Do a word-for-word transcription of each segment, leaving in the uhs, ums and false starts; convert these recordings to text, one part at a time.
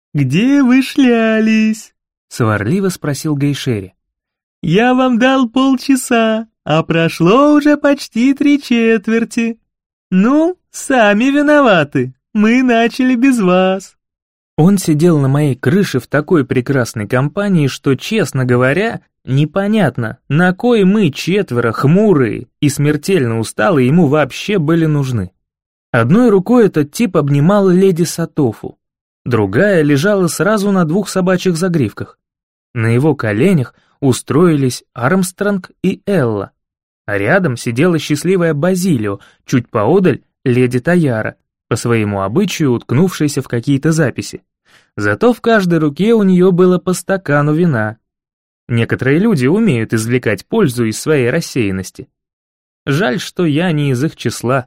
где вы шлялись?» — сварливо спросил Гейшери. «Я вам дал полчаса, а прошло уже почти три четверти. Ну, сами виноваты, мы начали без вас». Он сидел на моей крыше в такой прекрасной компании, что, честно говоря, непонятно, на кой мы четверо хмурые и смертельно усталые ему вообще были нужны. Одной рукой этот тип обнимал леди Сатофу, другая лежала сразу на двух собачьих загривках. На его коленях устроились Армстронг и Элла, а рядом сидела счастливая Базилио, чуть поодаль леди Таяра, по своему обычаю уткнувшаяся в какие-то записи. Зато в каждой руке у нее было по стакану вина. Некоторые люди умеют извлекать пользу из своей рассеянности. Жаль, что я не из их числа.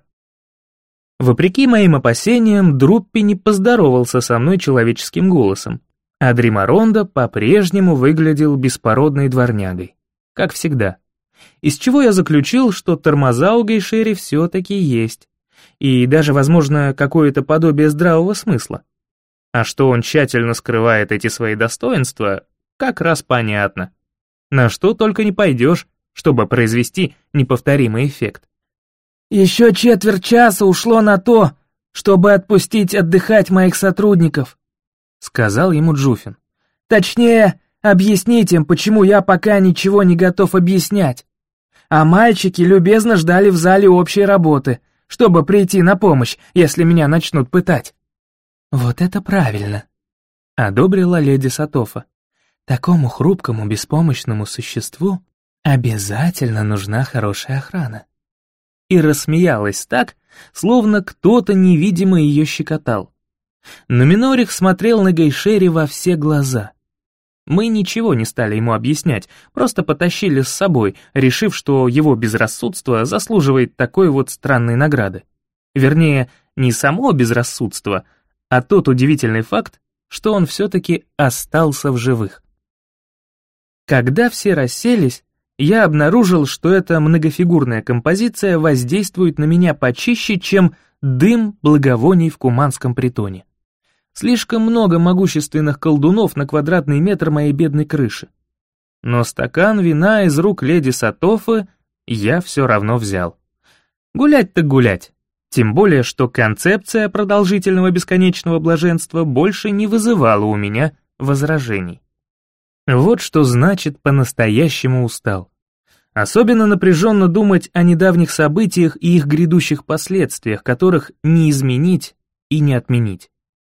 Вопреки моим опасениям, Друппи не поздоровался со мной человеческим голосом, а Дримаронда по-прежнему выглядел беспородной дворнягой, как всегда. Из чего я заключил, что тормоза у Гейшери все-таки есть, и даже, возможно, какое-то подобие здравого смысла. А что он тщательно скрывает эти свои достоинства, как раз понятно. На что только не пойдешь, чтобы произвести неповторимый эффект. «Еще четверть часа ушло на то, чтобы отпустить отдыхать моих сотрудников», — сказал ему Джуфин. «Точнее, объяснить им, почему я пока ничего не готов объяснять. А мальчики любезно ждали в зале общей работы, чтобы прийти на помощь, если меня начнут пытать». «Вот это правильно», — одобрила леди Сатофа. «Такому хрупкому, беспомощному существу обязательно нужна хорошая охрана». И рассмеялась так, словно кто-то невидимый ее щекотал. Но Минорих смотрел на Гейшери во все глаза. Мы ничего не стали ему объяснять, просто потащили с собой, решив, что его безрассудство заслуживает такой вот странной награды. Вернее, не само безрассудство, а тот удивительный факт, что он все-таки остался в живых. Когда все расселись, я обнаружил, что эта многофигурная композиция воздействует на меня почище, чем дым благовоний в куманском притоне. Слишком много могущественных колдунов на квадратный метр моей бедной крыши. Но стакан вина из рук леди Сатофы я все равно взял. Гулять так гулять. Тем более, что концепция продолжительного бесконечного блаженства больше не вызывала у меня возражений. Вот что значит по-настоящему устал. Особенно напряженно думать о недавних событиях и их грядущих последствиях, которых не изменить и не отменить.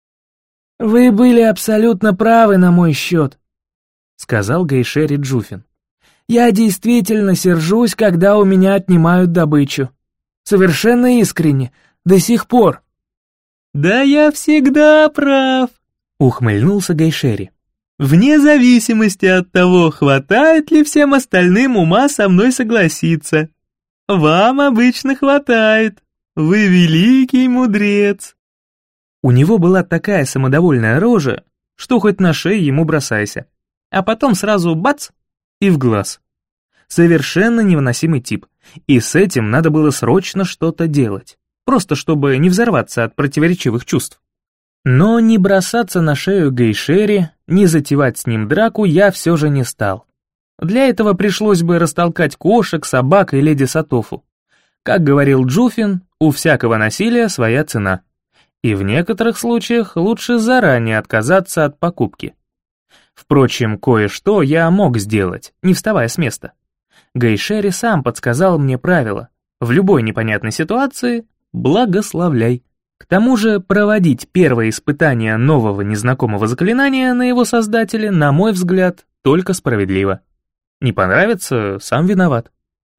«Вы были абсолютно правы на мой счет», — сказал Гейшери Джуфин. «Я действительно сержусь, когда у меня отнимают добычу. Совершенно искренне, до сих пор». «Да я всегда прав», — ухмыльнулся Гейшери. «Вне зависимости от того, хватает ли всем остальным ума со мной согласиться. Вам обычно хватает. Вы великий мудрец». У него была такая самодовольная рожа, что хоть на шею ему бросайся. А потом сразу бац и в глаз. Совершенно невыносимый тип, и с этим надо было срочно что-то делать, просто чтобы не взорваться от противоречивых чувств. Но не бросаться на шею Гейшери, не затевать с ним драку я все же не стал. Для этого пришлось бы растолкать кошек, собак и леди Сатофу. Как говорил Джуфин, у всякого насилия своя цена. И в некоторых случаях лучше заранее отказаться от покупки. Впрочем, кое-что я мог сделать, не вставая с места. Гейшери сам подсказал мне правило. В любой непонятной ситуации благословляй. К тому же проводить первое испытание нового незнакомого заклинания на его создателе, на мой взгляд, только справедливо. Не понравится — сам виноват.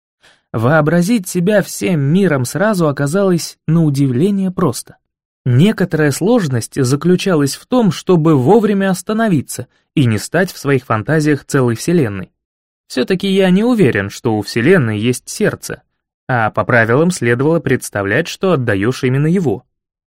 Вообразить себя всем миром сразу оказалось на удивление просто. Некоторая сложность заключалась в том, чтобы вовремя остановиться и не стать в своих фантазиях целой вселенной. Все-таки я не уверен, что у вселенной есть сердце, а по правилам следовало представлять, что отдаешь именно его.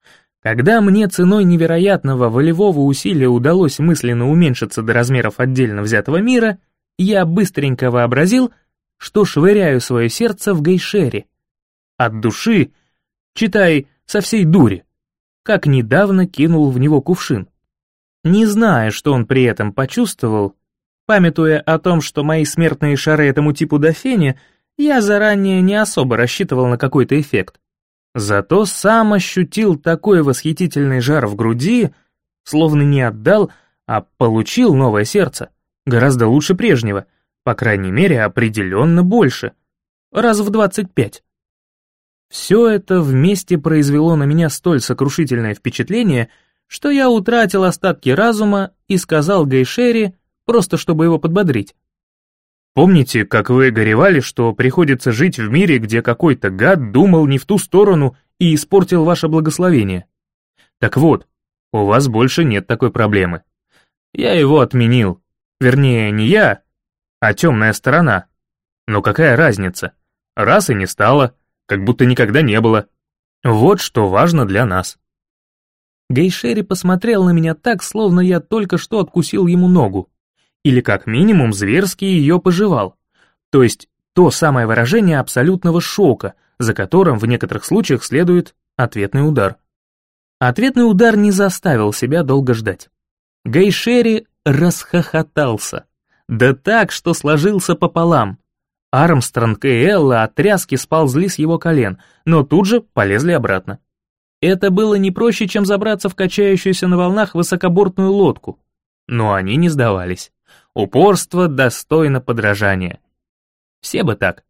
Когда мне ценой невероятного волевого усилия удалось мысленно уменьшиться до размеров отдельно взятого мира, я быстренько вообразил, что швыряю свое сердце в Гейшери. От души, читай, со всей дури, как недавно кинул в него кувшин. Не зная, что он при этом почувствовал, памятуя о том, что мои смертные шары этому типу дофени, я заранее не особо рассчитывал на какой-то эффект. Зато сам ощутил такой восхитительный жар в груди, словно не отдал, а получил новое сердце, гораздо лучше прежнего, по крайней мере, определенно больше, раз в двадцать пять. Все это вместе произвело на меня столь сокрушительное впечатление, что я утратил остатки разума и сказал Гейшери, просто чтобы его подбодрить. «Помните, как вы горевали, что приходится жить в мире, где какой-то гад думал не в ту сторону и испортил ваше благословение? Так вот, у вас больше нет такой проблемы. Я его отменил. Вернее, не я, а темная сторона. Но какая разница? Раз и не стало, как будто никогда не было. Вот что важно для нас». Гейшери посмотрел на меня так, словно я только что откусил ему ногу. Или как минимум зверски ее пожевал. То есть то самое выражение абсолютного шока, за которым в некоторых случаях следует ответный удар. Ответный удар не заставил себя долго ждать. Гейшери расхохотался. Да так, что сложился пополам. Армстронг и Элла от тряски сползли с его колен, но тут же полезли обратно. Это было не проще, чем забраться в качающуюся на волнах высокобортную лодку. Но они не сдавались. Упорство достойно подражания. Все бы так.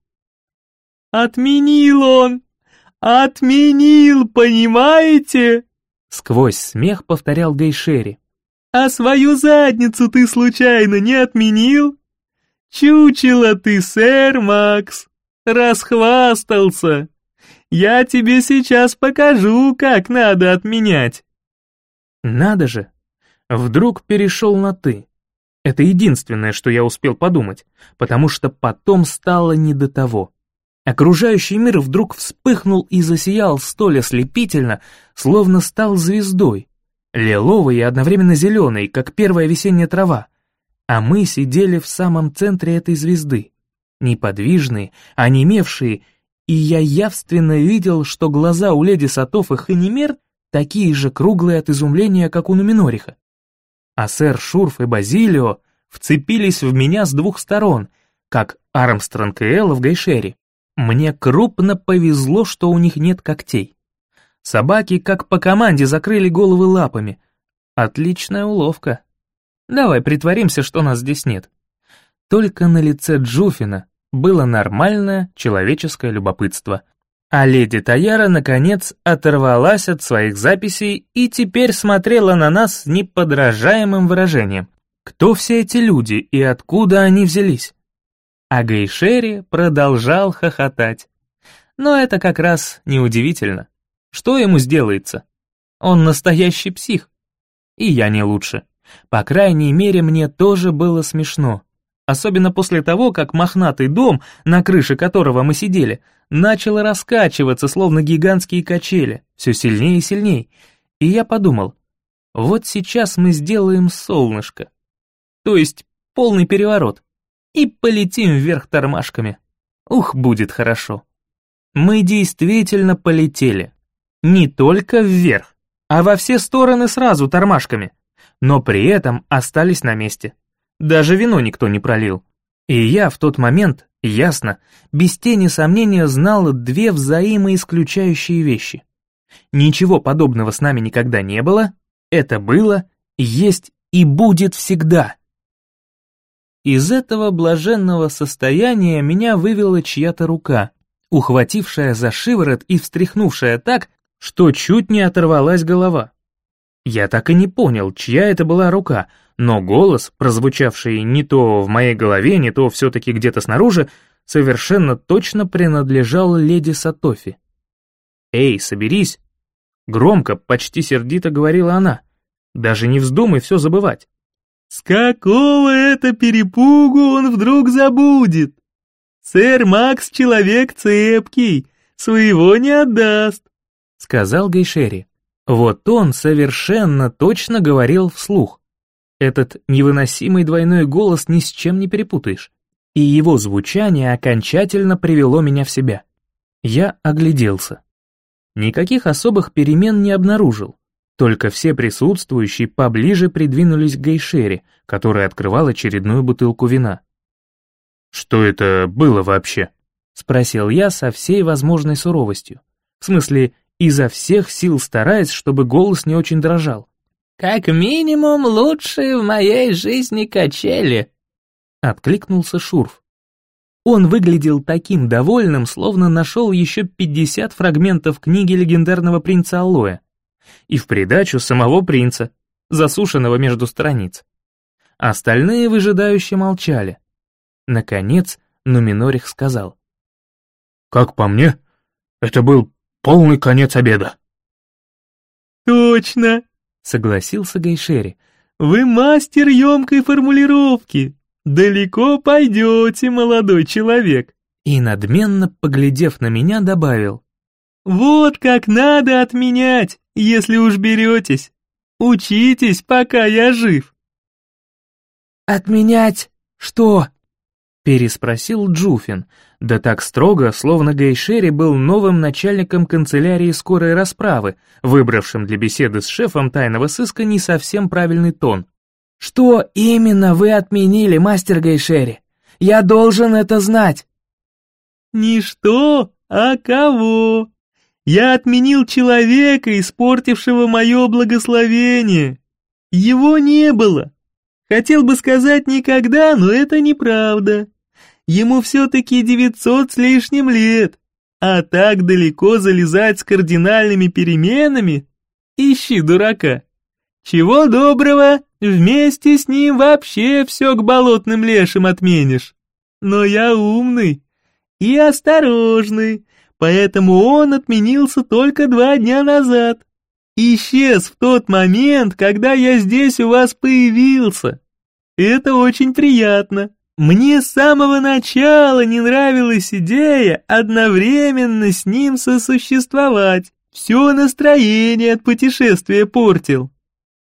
«Отменил он! Отменил, понимаете?» Сквозь смех повторял Гейшери. «А свою задницу ты случайно не отменил? Чучело ты, сэр Макс! Расхвастался! Я тебе сейчас покажу, как надо отменять!» Надо же! Вдруг перешел на «ты». Это единственное, что я успел подумать, потому что потом стало не до того. Окружающий мир вдруг вспыхнул и засиял столь ослепительно, словно стал звездой, лиловой и одновременно зеленой, как первая весенняя трава. А мы сидели в самом центре этой звезды, неподвижные, онемевшие, и я явственно видел, что глаза у леди Сатоф и Ханимер такие же круглые от изумления, как у Нуминориха. А сэр Шурф и Базилио вцепились в меня с двух сторон, как Армстронг и Элла в Гейшери. Мне крупно повезло, что у них нет когтей. Собаки, как по команде, закрыли головы лапами. Отличная уловка. Давай притворимся, что нас здесь нет. Только на лице Джуфина было нормальное человеческое любопытство. А леди Таяра, наконец, оторвалась от своих записей и теперь смотрела на нас с неподражаемым выражением. Кто все эти люди и откуда они взялись? А Гейшери продолжал хохотать. Но это как раз неудивительно. Что ему сделается? Он настоящий псих. И я не лучше. По крайней мере, мне тоже было смешно. Особенно после того, как мохнатый дом, на крыше которого мы сидели, начал раскачиваться, словно гигантские качели, все сильнее и сильнее. И я подумал, вот сейчас мы сделаем солнышко. То есть полный переворот. И полетим вверх тормашками. Ух, будет хорошо. Мы действительно полетели. Не только вверх, а во все стороны сразу тормашками. Но при этом остались на месте. Даже вино никто не пролил. И я в тот момент, ясно, без тени сомнения знал две взаимоисключающие вещи. Ничего подобного с нами никогда не было, это было, есть и будет всегда. Из этого блаженного состояния меня вывела чья-то рука, ухватившая за шиворот и встряхнувшая так, что чуть не оторвалась голова. Я так и не понял, чья это была рука, но голос, прозвучавший не то в моей голове, не то все-таки где-то снаружи, совершенно точно принадлежал леди Сатофи. «Эй, соберись!» Громко, почти сердито говорила она. «Даже не вздумай все забывать». «С какого это перепугу он вдруг забудет? Сэр Макс человек цепкий, своего не отдаст», — сказал Гейшери. Вот он совершенно точно говорил вслух. Этот невыносимый двойной голос ни с чем не перепутаешь. И его звучание окончательно привело меня в себя. Я огляделся. Никаких особых перемен не обнаружил. Только все присутствующие поближе придвинулись к Гейшере, который открывал очередную бутылку вина. «Что это было вообще?» — спросил я со всей возможной суровостью. В смысле, изо всех сил стараясь, чтобы голос не очень дрожал. «Как минимум, лучшие в моей жизни качели», — откликнулся Шурф. Он выглядел таким довольным, словно нашел еще пятьдесят фрагментов книги легендарного принца Алоэ. И в придачу самого принца, засушенного между страниц. Остальные выжидающе молчали. Наконец, Нуминорих сказал. «Как по мне, это был полный конец обеда». «Точно», — согласился Гейшери. «Вы мастер емкой формулировки. Далеко пойдете, молодой человек». И, надменно поглядев на меня, добавил. «Вот как надо отменять, если уж беретесь. Учитесь, пока я жив». «Отменять что?» — переспросил Джуфин, да так строго, словно Гейшери был новым начальником канцелярии скорой расправы, выбравшим для беседы с шефом тайного сыска не совсем правильный тон. «Что именно вы отменили, мастер Гейшери? Я должен это знать!» «Не что, а кого? Я отменил человека, испортившего мое благословение. Его не было. Хотел бы сказать никогда, но это неправда. Ему все-таки девятьсот с лишним лет, а так далеко залезать с кардинальными переменами? Ищи дурака. Чего доброго, вместе с ним вообще все к болотным лешим отменишь. Но я умный и осторожный, поэтому он отменился только два дня назад. Исчез в тот момент, когда я здесь у вас появился. Это очень приятно. Мне с самого начала не нравилась идея одновременно с ним сосуществовать. Все настроение от путешествия портил».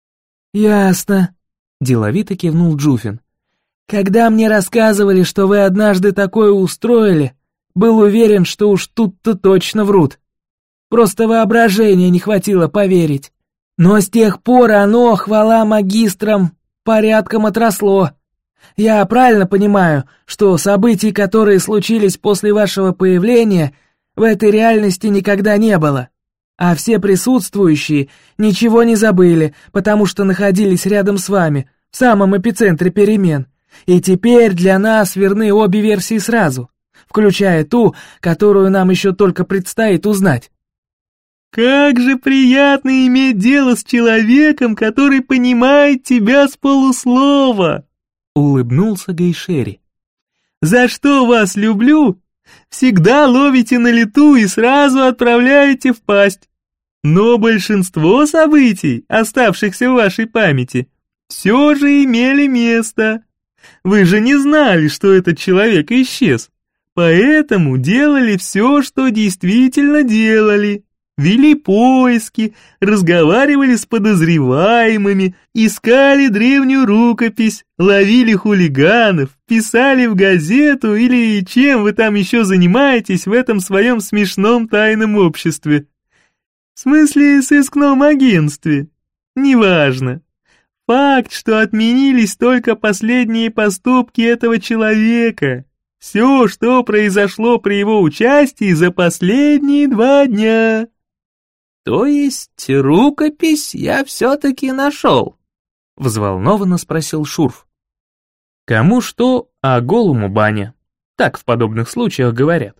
«Ясно», — деловито кивнул Джуфин. «Когда мне рассказывали, что вы однажды такое устроили, был уверен, что уж тут-то точно врут. Просто воображения не хватило поверить. Но с тех пор оно, хвала магистрам, порядком отросло. Я правильно понимаю, что событий, которые случились после вашего появления, в этой реальности никогда не было, а все присутствующие ничего не забыли, потому что находились рядом с вами, в самом эпицентре перемен, и теперь для нас верны обе версии сразу, включая ту, которую нам еще только предстоит узнать». «Как же приятно иметь дело с человеком, который понимает тебя с полуслова!» — улыбнулся Гейшери. «За что вас люблю? Всегда ловите на лету и сразу отправляете в пасть. Но большинство событий, оставшихся в вашей памяти, все же имели место. Вы же не знали, что этот человек исчез, поэтому делали все, что действительно делали. Вели поиски, разговаривали с подозреваемыми, искали древнюю рукопись, ловили хулиганов, писали в газету или чем вы там еще занимаетесь в этом своем смешном тайном обществе. В смысле, сыскном агентстве. Неважно. Факт, что отменились только последние поступки этого человека. Все, что произошло при его участии за последние два дня». «То есть рукопись я все-таки нашел?» — взволнованно спросил Шурф. «Кому что, а голому баня. Так в подобных случаях говорят».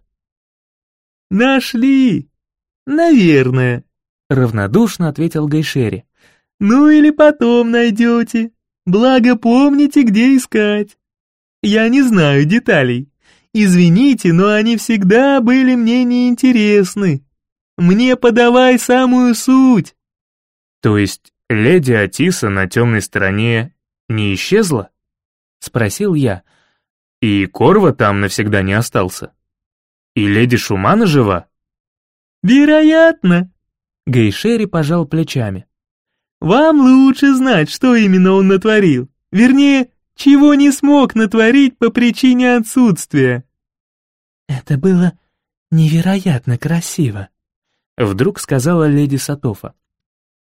«Нашли! Наверное», — равнодушно ответил Гейшери. «Ну или потом найдете. Благо помните, где искать. Я не знаю деталей. Извините, но они всегда были мне неинтересны. Мне подавай самую суть». «То есть леди Атиса на темной стороне не исчезла?» — спросил я. «И Корва там навсегда не остался? И леди Шумана жива?» «Вероятно», — Гейшери пожал плечами. «Вам лучше знать, что именно он натворил. Вернее, чего не смог натворить по причине отсутствия». «Это было невероятно красиво», — вдруг сказала леди Сатофа.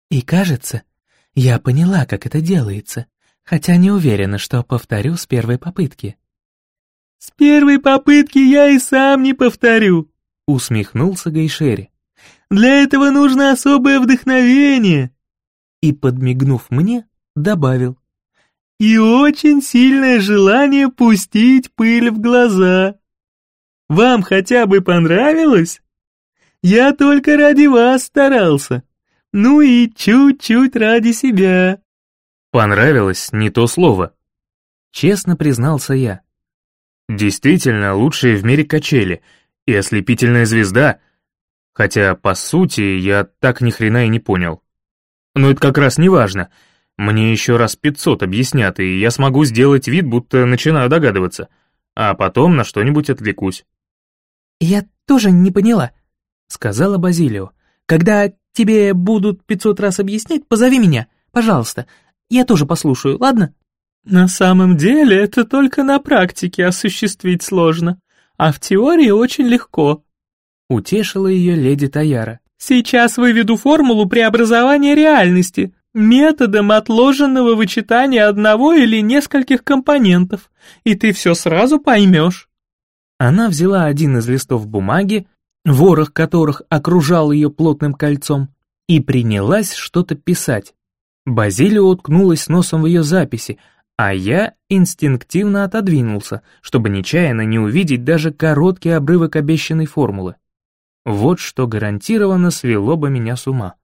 И кажется, я поняла, как это делается, хотя не уверена, что повторю с первой попытки. «С первой попытки я и сам не повторю», — усмехнулся Гайшери. «Для этого нужно особое вдохновение». И, подмигнув мне, добавил. «И очень сильное желание пустить пыль в глаза. Вам хотя бы понравилось? Я только ради вас старался. Ну и чуть-чуть ради себя». Понравилось не то слово. Честно признался я. Действительно, лучшие в мире качели и ослепительная звезда, хотя, по сути, я так ни хрена и не понял. Но это как раз не важно. Мне еще раз пятьсот объяснят, и я смогу сделать вид, будто начинаю догадываться, а потом на что-нибудь отвлекусь. «Я тоже не поняла», — сказала Базилио. «Когда тебе будут пятьсот раз объяснять, позови меня, пожалуйста. Я тоже послушаю, ладно?» «На самом деле это только на практике осуществить сложно, а в теории очень легко», — утешила ее леди Таяра. «Сейчас выведу формулу преобразования реальности методом отложенного вычитания одного или нескольких компонентов, и ты все сразу поймешь». Она взяла один из листов бумаги, ворох которых окружал ее плотным кольцом, и принялась что-то писать. Базилио уткнулась носом в ее записи, а я инстинктивно отодвинулся, чтобы нечаянно не увидеть даже короткий обрывок обещанной формулы. Вот что гарантированно свело бы меня с ума.